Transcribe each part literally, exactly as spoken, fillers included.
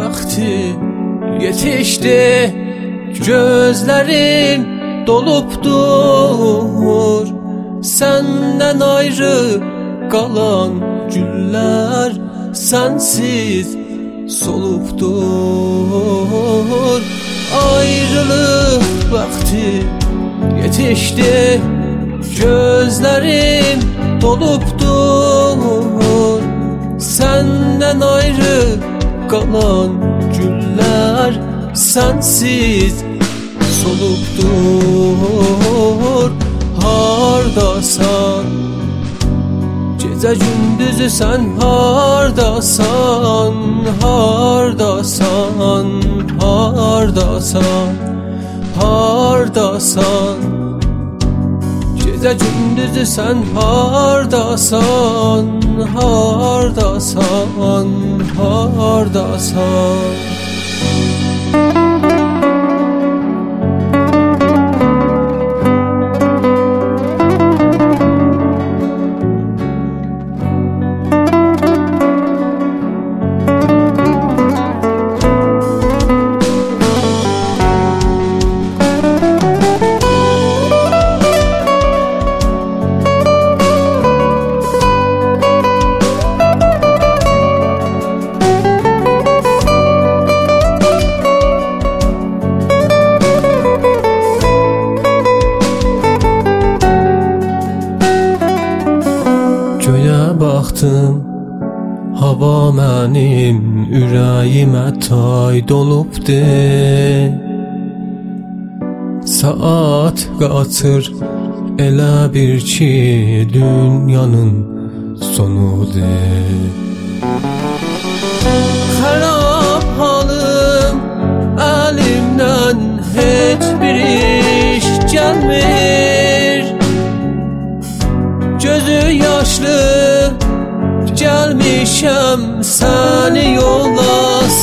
vakti yetişti, gözlerin dolupdur. Senden ayrı kalan güller sensiz solupdur. Ayrılık vakti yetişti, gözlerim dolupdur. Senden ayrı kalan güller sensiz solupdur. Hardasan, gece gündüzü sen hardasan, hardasan, hardasan, hardasan. Gece gündüzü sen hardasan, hardasan, hardasan. Göyə baxdım, hava mənim ürəyimə tay dolubdu. Saat qaçır elə bir ki dünyanın sonudur. Xərab halım əlimdən heç bir iş gəlmir. Gözü yaşlı gəlmişəm, səni yola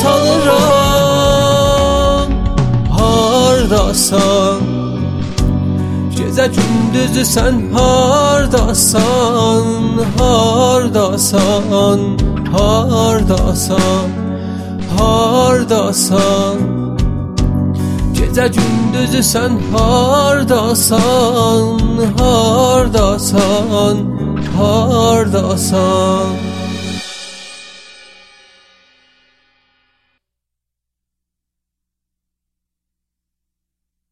salıram. Hardasan, gecə gündüzü sən hardasan, hardasan, hardasan, hardasan. Gece gündüzü sen hardasan, hardasan, hardasan.